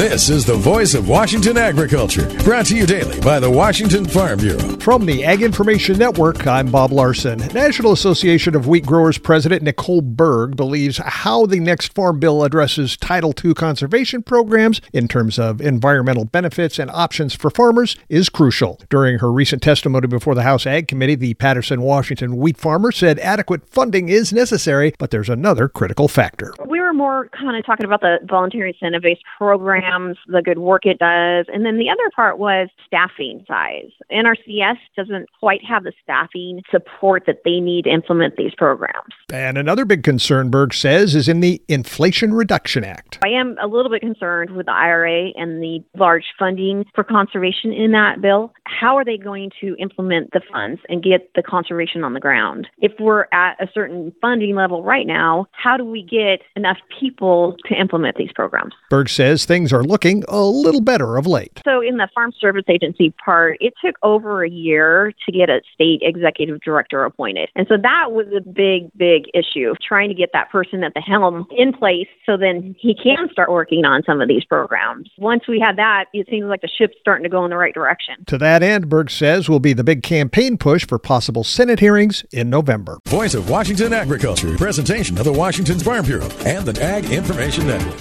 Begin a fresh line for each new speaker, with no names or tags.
This is the voice of Washington agriculture, brought to you daily by the Washington Farm Bureau.
From the Ag Information Network, I'm Bob Larson. National Association of Wheat Growers President Nicole Berg believes how the next Farm Bill addresses Title II conservation programs in terms of environmental benefits and options for farmers is crucial. During her recent testimony before the House Ag Committee, the Patterson, Washington wheat farmer said adequate funding is necessary, but there's another critical factor.
We were more kind of talking about the voluntary incentive-based programs, the good work it does, and then the other part was staffing size. NRCS doesn't quite have the staffing support that they need to implement these programs.
And another big concern, Berg says, is in the Inflation Reduction Act.
I am a little bit concerned with the IRA and the large funding for conservation in that bill. How are they going to implement the funds and get the conservation on the ground? If we're at a certain funding level right now, how do we get enough people to implement these programs?
Berg says things are looking a little better of late.
So in the Farm Service Agency part, it took over a year to get a state executive director appointed. And so that was a big issue, trying to get that person at the helm in place so then he can start working on some of these programs. Once we had that, it seems like the ship's starting to go in the right direction.
To that end, Berg says, will be the big campaign push for possible Senate hearings in November.
Voice of Washington agriculture, presentation of the Washington Farm Bureau and the Ag Information Network.